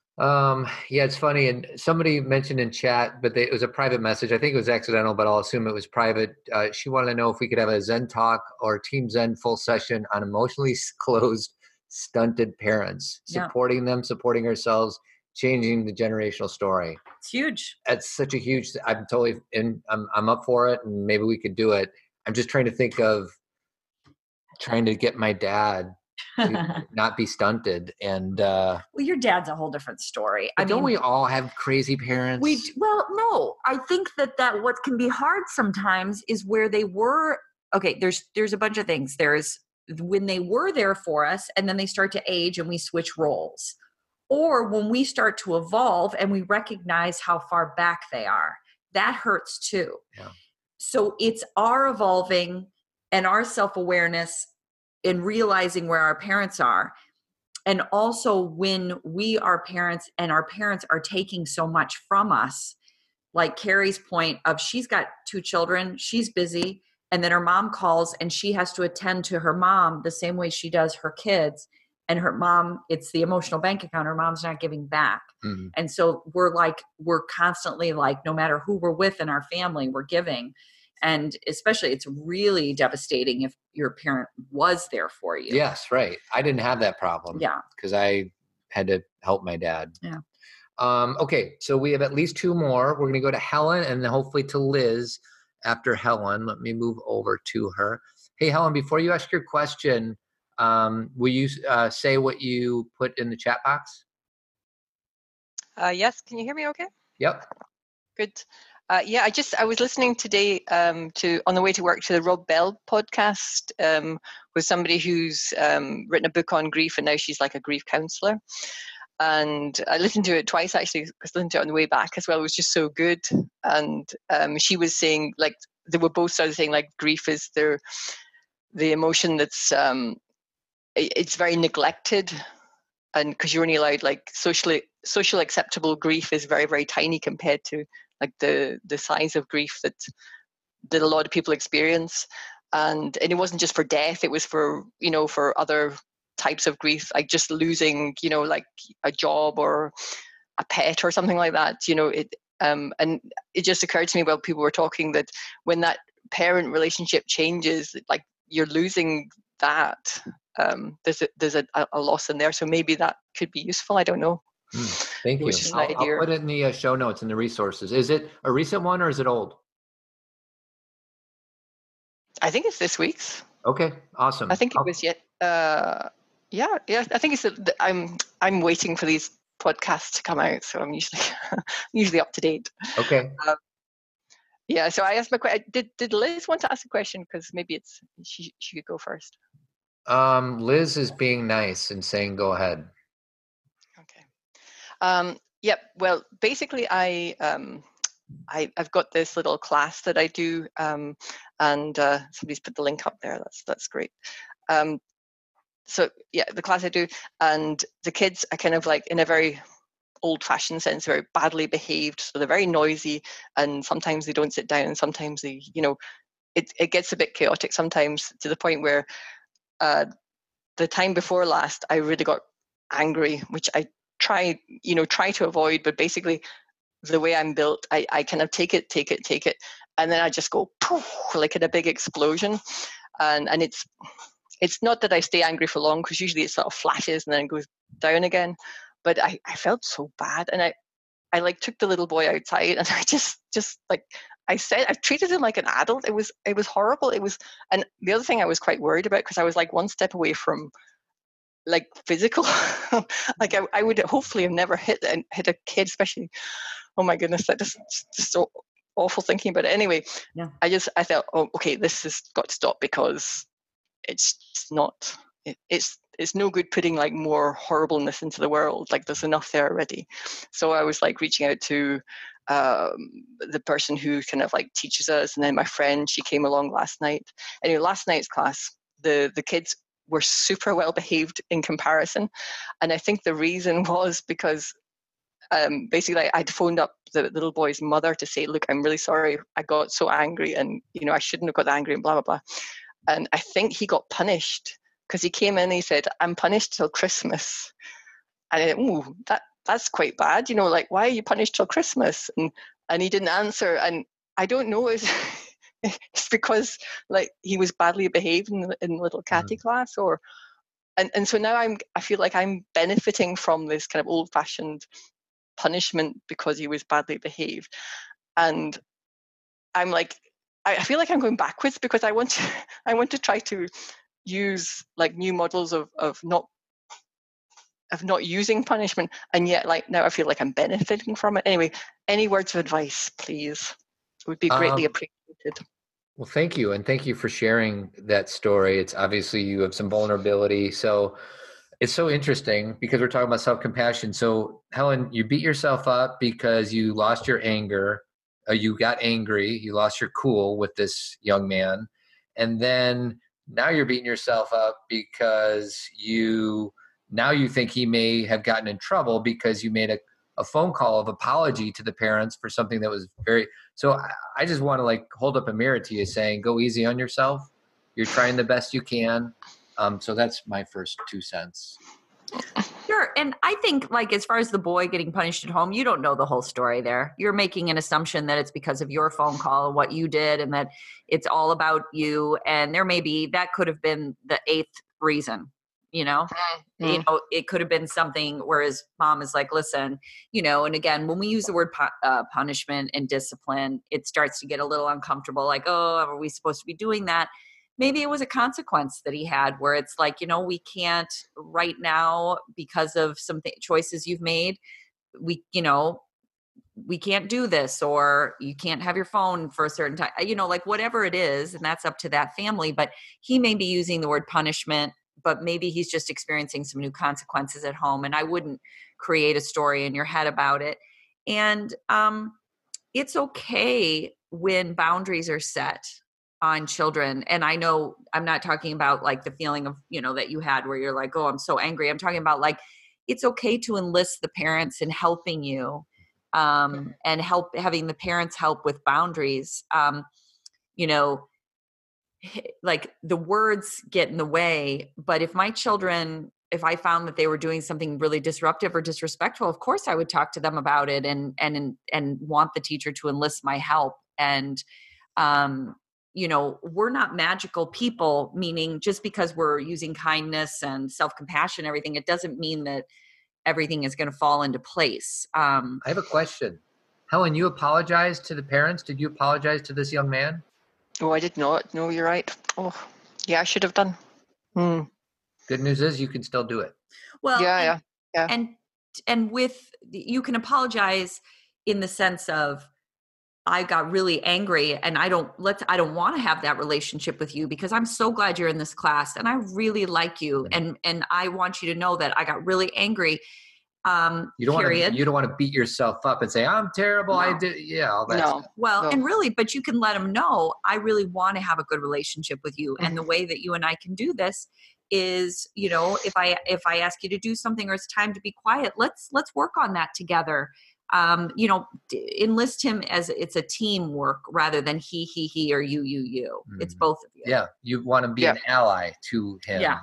Um, yeah, it's funny. And somebody mentioned in chat, but they, it was a private message. I think it was accidental, but I'll assume it was private. Uh, she wanted to know if we could have a Zen talk or Team Zen full session on emotionally closed, stunted parents, Yeah. supporting them, supporting ourselves, changing the generational story. It's huge. That's such a huge, I'm totally in, I'm, I'm up for it, and maybe we could do it. I'm just trying to think of trying to get my dad to not be stunted. And uh Well, your dad's a whole different story. I don't mean, we all have crazy parents? we well, no. I think that that what can be hard sometimes is where they were. Okay, there's there's a bunch of things. There's when they were there for us, and then they start to age, and we switch roles, or when we start to evolve and we recognize how far back they are. That hurts too. Yeah. So it's our evolving and our self-awareness in realizing where our parents are. And also when we are parents and our parents are taking so much from us, like Carrie's point of she's got two children, she's busy, and then her mom calls and she has to attend to her mom the same way she does her kids. And her mom, it's the emotional bank account, her mom's not giving back. Mm-hmm. And so we're like, we're constantly like, no matter who we're with in our family, we're giving. And especially it's really devastating if your parent was there for you. Yes, right. I didn't have that problem. Yeah. Because I had to help my dad. Yeah. Um, okay, so we have at least two more. We're going to go to Helen and then hopefully to Liz after Helen. Let me move over to her. Hey, Helen, before you ask your question, um, will you uh, say what you put in the chat box? Uh, yes, can you hear me okay? Yep. Good. Uh, yeah, I just, I was listening today um, to, on the way to work, to the Rob Bell podcast um, with somebody who's um, written a book on grief, and now she's like a grief counselor. And I listened to it twice, actually, because I listened to it on the way back as well. It was just so good. And um, she was saying, like, they were both sort of saying, like, grief is their, the emotion that's, um, it, it's very neglected. And because you're only allowed, like, socially, social acceptable grief is very, very tiny compared to, like, the, the size of grief that, that a lot of people experience. And, and it wasn't just for death, it was for, you know, for other types of grief, like just losing, you know, like a job or a pet or something like that, you know, it, um, and it just occurred to me while people were talking that when that parent relationship changes, like you're losing that, um, there's a, there's a, a loss in there. So maybe that could be useful. I don't know. Mm, thank you. Which is an I'll, idea. I'll put it in the uh, show notes and the resources. Is it a recent one or is it old? I think it's this week's. Okay, awesome. I think it I'll, was yet. Uh, yeah, yeah. I think it's. A, I'm. I'm waiting for these podcasts to come out, so I'm usually usually up to date. Okay. Um, yeah. So I asked my question. Did Did Liz want to ask a question? Because maybe it's she. She could go first. Um, Liz is being nice and saying, "Go ahead." Okay. Um, yep. Well, basically, I. Um, I, I've got this little class that I do, um, and uh, somebody's put the link up there. That's that's great. Um, so yeah, the class I do, and the kids are kind of like in a very old-fashioned sense, very badly behaved. So they're very noisy, and sometimes they don't sit down. And sometimes they, you know, it it gets a bit chaotic sometimes to the point where uh, the time before last, I really got angry, which I try, you know, try to avoid, but basically. The way I'm built, I, I kind of take it, take it, take it, and then I just go poof, like in a big explosion. And and it's it's not that I stay angry for long, because usually it sort of flashes and then it goes down again. But I, I felt so bad, and I, I like took the little boy outside, and I just just like I said, I treated him like an adult. It was it was horrible. It was, and the other thing I was quite worried about, because I was like one step away from like physical, like I, I would hopefully have never hit and hit a kid, especially. Oh my goodness, that just just so awful thinking about it. Anyway, yeah. I just I thought, oh, okay, this has got to stop, because it's not. It, it's it's no good putting like more horribleness into the world. Like there's enough there already. So I was like reaching out to um, the person who kind of like teaches us, and then my friend, she came along last night. Anyway, last night's class, the the kids were super well behaved in comparison, and I think the reason was because um, basically I'd phoned up the little boy's mother to say, look, I'm really sorry, I got so angry, and you know I shouldn't have got that angry, and blah blah blah. And I think he got punished because he came in and he said, I'm punished till Christmas. And I went, ooh, that that's quite bad, you know, like, why are you punished till Christmas? And and he didn't answer. And I don't know, it's, it's because like he was badly behaved in, in little catty mm-hmm. class, or and, and so now I'm I feel like I'm benefiting from this kind of old-fashioned punishment because he was badly behaved. And I'm like, I feel like I'm going backwards because I want to I want to try to use like new models of, of not of not using punishment, and yet like now I feel like I'm benefiting from it. Anyway, any words of advice, please? It would be greatly um, appreciated. Well, thank you, and thank you for sharing that story. It's obviously you have some vulnerability, so it's so interesting because we're talking about self-compassion. So Helen, you beat yourself up because you lost your anger. Uh, you got angry, you lost your cool with this young man, and then now you're beating yourself up because you now you think he may have gotten in trouble because you made a, a phone call of apology to the parents for something that was very, so I, I just want to like hold up a mirror to you saying, go easy on yourself. You're trying the best you can. Um, so that's my first two cents. Sure. And I think like, as far as the boy getting punished at home, you don't know the whole story there. You're making an assumption that it's because of your phone call and what you did, and that it's all about you. And there may be, that could have been the eighth reason, you know, mm-hmm. you know, it could have been something where his mom is like, listen, you know, and again, when we use the word pu- uh, punishment and discipline, it starts to get a little uncomfortable. Like, oh, are we supposed to be doing that? Maybe it was a consequence that he had where it's like, you know, we can't right now because of some th- choices you've made. We, you know, we can't do this, or you can't have your phone for a certain time, you know, like whatever it is. And that's up to that family. But he may be using the word punishment, but maybe he's just experiencing some new consequences at home. And I wouldn't create a story in your head about it. And um, it's okay when boundaries are set on children. And I know I'm not talking about like the feeling of, you know, that you had where you're like, oh, I'm so angry. I'm talking about like, it's okay to enlist the parents in helping you um, and help having the parents help with boundaries. Um, you know, like the words get in the way, but if my children, if I found that they were doing something really disruptive or disrespectful, of course I would talk to them about it and, and, and want the teacher to enlist my help. And, um, you know, we're not magical people, meaning just because we're using kindness and self-compassion and everything, it doesn't mean that everything is going to fall into place. Um, I have a question. Helen, you apologized to the parents. Did you apologize to this young man? Oh, I did not. No, you're right. Oh, yeah, I should have done. Hmm. Good news is you can still do it. Well, yeah, and, yeah, yeah. And, and with, you can apologize in the sense of, I got really angry and I don't let's I don't want to have that relationship with you because I'm so glad you're in this class and I really like you and and I want you to know that I got really angry. Um, you don't period. want to you don't want to beat yourself up and say I'm terrible. No. I did yeah. All that no. stuff. Well, no. and really, but you can let them know I really want to have a good relationship with you, mm-hmm. and the way that you and I can do this is, you know, if I if I ask you to do something or it's time to be quiet, let's let's work on that together. Um, you know, enlist him as it's a teamwork rather than he, he, he, or you, you, you. Mm. It's both of you. Yeah. You want to be yeah. an ally to him. Yeah.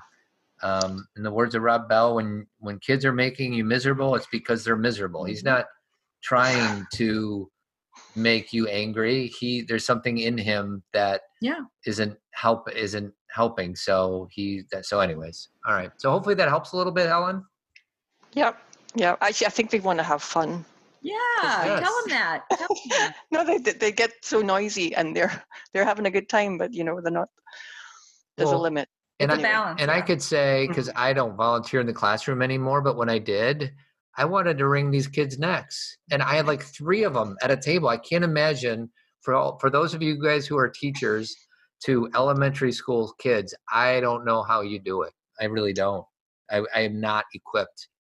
Um, in the words of Rob Bell, when, when kids are making you miserable, it's because they're miserable. Mm-hmm. He's not trying to make you angry. He, there's something in him that yeah. isn't help, isn't helping. So he, that, so anyways. All right. So hopefully that helps a little bit, Helen. Yeah. Yeah. Actually, I think they want to have fun. Yeah, yes. tell them that. Tell them that. No, they they get so noisy and they're they're having a good time, but you know they're not. There's well, a limit. And it's I, a balance. And yeah. I could say because I don't volunteer in the classroom anymore, but when I did, I wanted to wring these kids' necks, and I had like three of them at a table. I can't imagine for all, for those of you guys who are teachers to elementary school kids. I don't know how you do it. I really don't. I, I am not equipped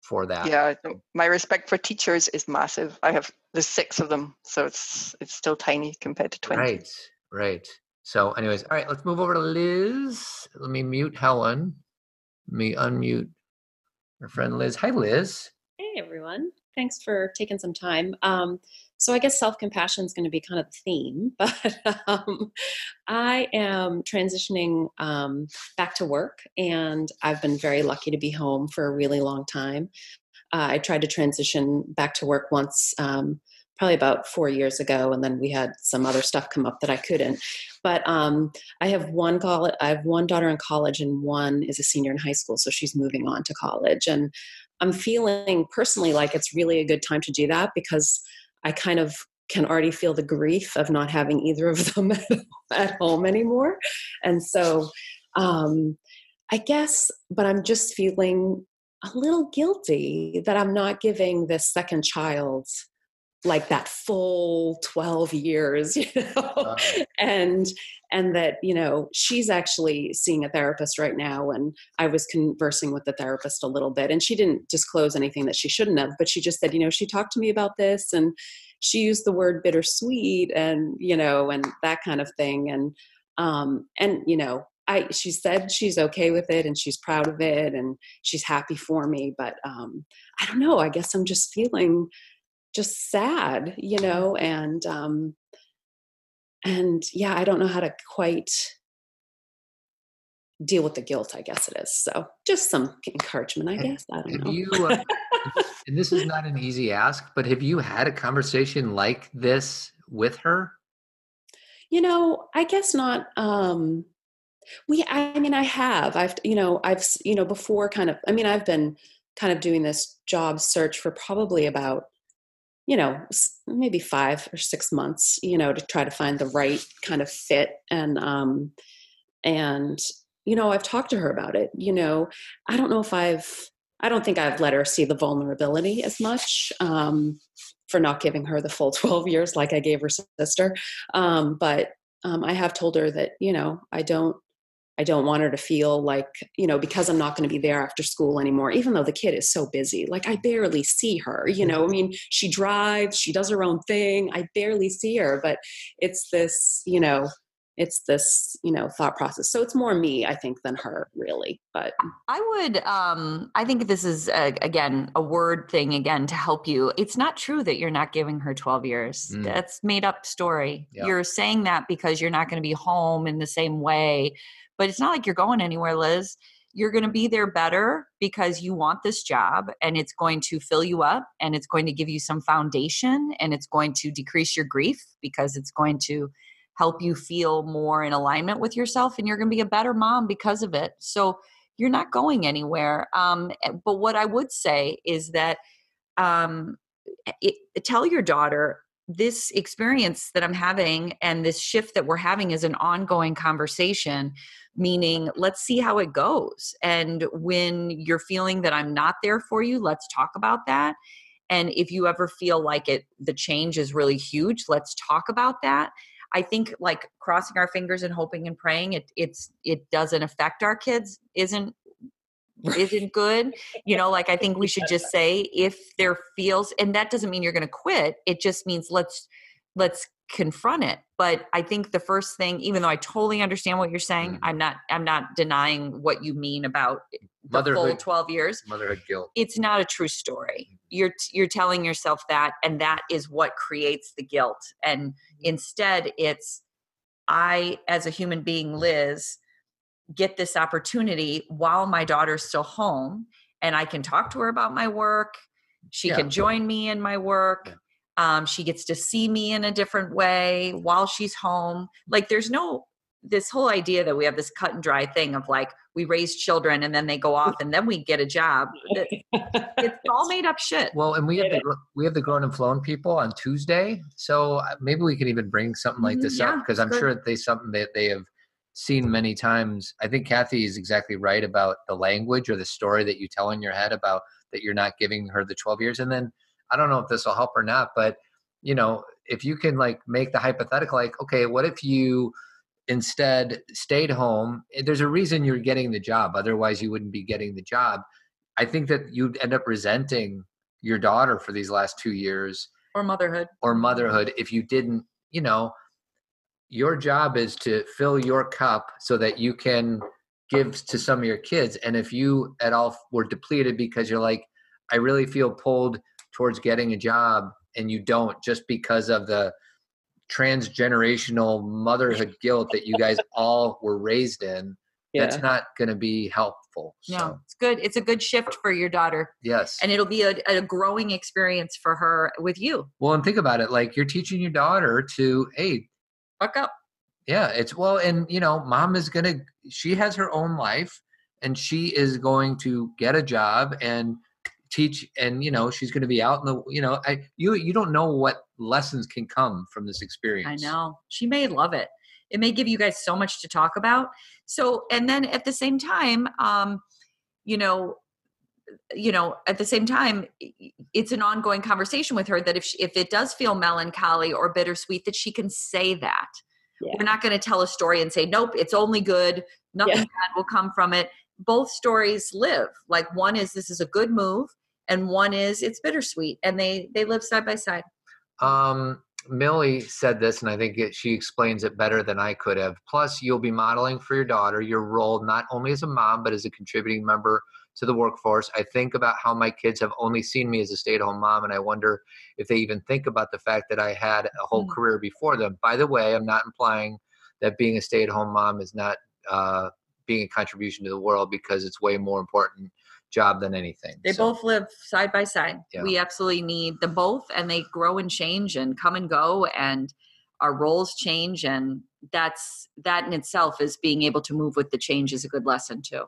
for that. Yeah, my respect for teachers is massive. I have there's six of them, so it's it's still tiny compared to twenty. Right, right. So, anyways, all right, let's move over to Liz. Let me mute Helen. Let me unmute our friend Liz. Hi, Liz. Hey, everyone. Thanks for taking some time. Um, so I guess self-compassion is going to be kind of the theme, but um, I am transitioning um, back to work, and I've been very lucky to be home for a really long time. Uh, I tried to transition back to work once, um, probably about four years ago, and then we had some other stuff come up that I couldn't. But um, I have one college, I have one daughter in college, and one is a senior in high school, so she's moving on to college. And I'm feeling personally like it's really a good time to do that because I kind of can already feel the grief of not having either of them at home anymore. And so um, I guess, but I'm just feeling a little guilty that I'm not giving this second child like that full twelve years, you know, uh, and, and that, you know, she's actually seeing a therapist right now. And I was conversing with the therapist a little bit, and she didn't disclose anything that she shouldn't have, but she just said, you know, she talked to me about this, and she used the word bittersweet, and, you know, and that kind of thing. And, um, and, you know, I, she said she's okay with it and she's proud of it and she's happy for me. But, um, I don't know, I guess I'm just feeling just sad, you know, and, um, and yeah, I don't know how to quite deal with the guilt, I guess it is. So just some encouragement, I guess. I don't have know. You, uh, and this is not an easy ask, but have you had a conversation like this with her? You know, I guess not. Um, we, I mean, I have, I've, you know, I've, you know, before kind of, I mean, I've been kind of doing this job search for probably about, you know, maybe five or six months, you know, to try to find the right kind of fit. And, um, and, you know, I've talked to her about it, you know, I don't know if I've, I don't think I've let her see the vulnerability as much, um, for not giving her the full twelve years like I gave her sister. Um, but, um, I have told her that, you know, I don't, I don't want her to feel like, you know, because I'm not going to be there after school anymore, even though the kid is so busy, like I barely see her, you know, I mean, she drives, she does her own thing. I barely see her, but it's this, you know, it's this, you know, thought process. So it's more me, I think, than her really. But I would, um, I think this is a, again, a word thing again, to help you. It's not true that you're not giving her twelve years. Mm. That's made up story. Yep. You're saying that because you're not going to be home in the same way. But it's not like you're going anywhere, Liz. You're going to be there better because you want this job, and it's going to fill you up, and it's going to give you some foundation, and it's going to decrease your grief because it's going to help you feel more in alignment with yourself, and you're going to be a better mom because of it. So you're not going anywhere. Um, but what I would say is that um, it, tell your daughter, this experience that I'm having and this shift that we're having is an ongoing conversation, meaning let's see how it goes. And when you're feeling that I'm not there for you, let's talk about that. And if you ever feel like it, the change is really huge, let's talk about that. I think like crossing our fingers and hoping and praying it it's it doesn't affect our kids isn't isn't good. You know, like I think we should just say if there feels, and that doesn't mean you're going to quit. It just means let's let's confront it. But I think the first thing, even though I totally understand what you're saying, mm. I'm not I'm not denying what you mean about the motherhood, full twelve years. Motherhood guilt. It's not a true story. You're you're telling yourself that, and that is what creates the guilt. And instead, it's I, as a human being, Liz, get this opportunity while my daughter's still home, and I can talk to her about my work. She yeah. can join me in my work. Yeah. Um, she gets to see me in a different way while she's home. Like there's no, this whole idea that we have this cut and dry thing of like, we raise children and then they go off and then we get a job. It, it's all made up shit. Well, and we have the, we have the Grown and Flown people on Tuesday. So maybe we can even bring something like this yeah, up because I'm good. sure they something that they have seen many times. I think Kathy is exactly right about the language or the story that you tell in your head about that you're not giving her the twelve years. And then I don't know if this will help or not, but you know, if you can like make the hypothetical, like, okay, what if you instead stayed home? There's a reason you're getting the job. Otherwise you wouldn't be getting the job. I think that you'd end up resenting your daughter for these last two years Or motherhood. or motherhood if you didn't, you know, your job is to fill your cup so that you can give to some of your kids. And if you at all were depleted because you're like, I really feel pulled towards getting a job, and you don't, just because of the transgenerational motherhood guilt that you guys all were raised in, Yeah. that's not going to be helpful. No, So, it's good. It's a good shift for your daughter. yes. And it'll be a, a growing experience for her with you. Well, and think about it. Like, you're teaching your daughter to, hey, Fuck up. yeah, it's well, and you know, mom is going to, she has her own life, and she is going to get a job and teach, and you know, she's going to be out in the, you know, I, you, you don't know what lessons can come from this I experience. know. She may love it. It may give you guys so much to talk about. So, and then at the same time, um, you know, you know, at the same time, it's an ongoing conversation with her that if she, if it does feel melancholy or bittersweet, that she can say that. Yeah. We're not going to tell a story and say, nope, it's only good. Nothing Yeah. bad will come from it. Both stories live. Like, one is, this is a good move, and one is, it's bittersweet, and they, they live side by side. Um, Millie said this, and I think it, she explains it better than I could have. Plus, you'll be modeling for your daughter your role not only as a mom, but as a contributing member to the workforce. I think about how my kids have only seen me as a stay-at-home mom, and I wonder if they even think about the fact that I had a whole Mm. career before them. By the way, I'm not implying that being a stay-at-home mom is not uh, being a contribution to the world, because it's way more important job than anything. They So, both live side by side. Yeah. We absolutely need them both, and they grow and change and come and go, and our roles change, and that's that in itself is being able to move with the change is a good lesson too.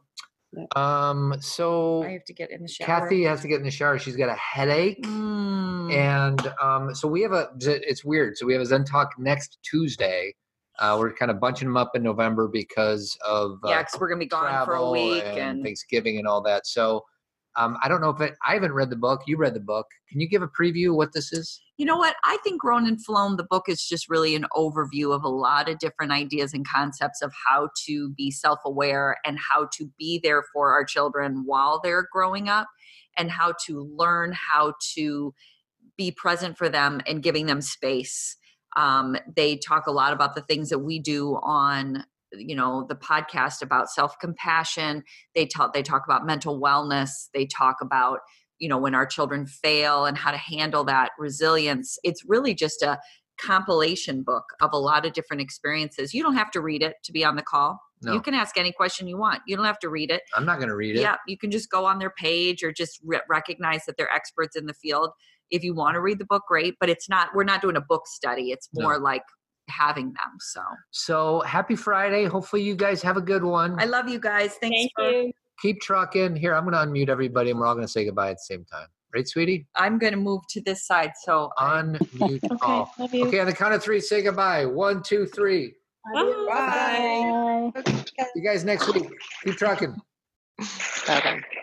Um, so I have to get in the shower. Kathy has to get in the shower. She's got a headache. Mm. And um, so we have a, it's weird. So we have a Zen Talk next Tuesday. Uh, we're kind of bunching them up in November because of uh, Yeah, because we're gonna be gone for a travel week, and, and Thanksgiving and all that. So um, I don't know if it, I haven't read the book. You read the book. Can you give a preview of what this is? you know what? I think Grown and Flown, the book, is just really an overview of a lot of different ideas and concepts of how to be self-aware and how to be there for our children while they're growing up, and how to learn how to be present for them and giving them space. Um, they talk a lot about the things that we do on, you know, the podcast about self-compassion. They talk, they talk about mental wellness. They talk about, you know, when our children fail and how to handle that, resilience. It's really just a compilation book of a lot of different experiences. You don't have to read it to be on the call. No. You can ask any question you want. You don't have to read it. I'm not going to read it. Yeah, you can just go on their page or just re- recognize that they're experts in the field. If you want to read the book, great, but it's not, we're not doing a book study. It's more No. like having them. So So happy Friday. Hopefully you guys have a good one. I love you guys. Thanks Thank for, you. Keep trucking. Here, I'm going to unmute everybody, and we're all going to say goodbye at the same time. Right, sweetie? I'm going to move to this side. So I- Unmute Okay, all. love you. Okay, on the count of three, say goodbye. One, two, three. Bye. Bye. See you guys next week. Keep trucking. Bye-bye.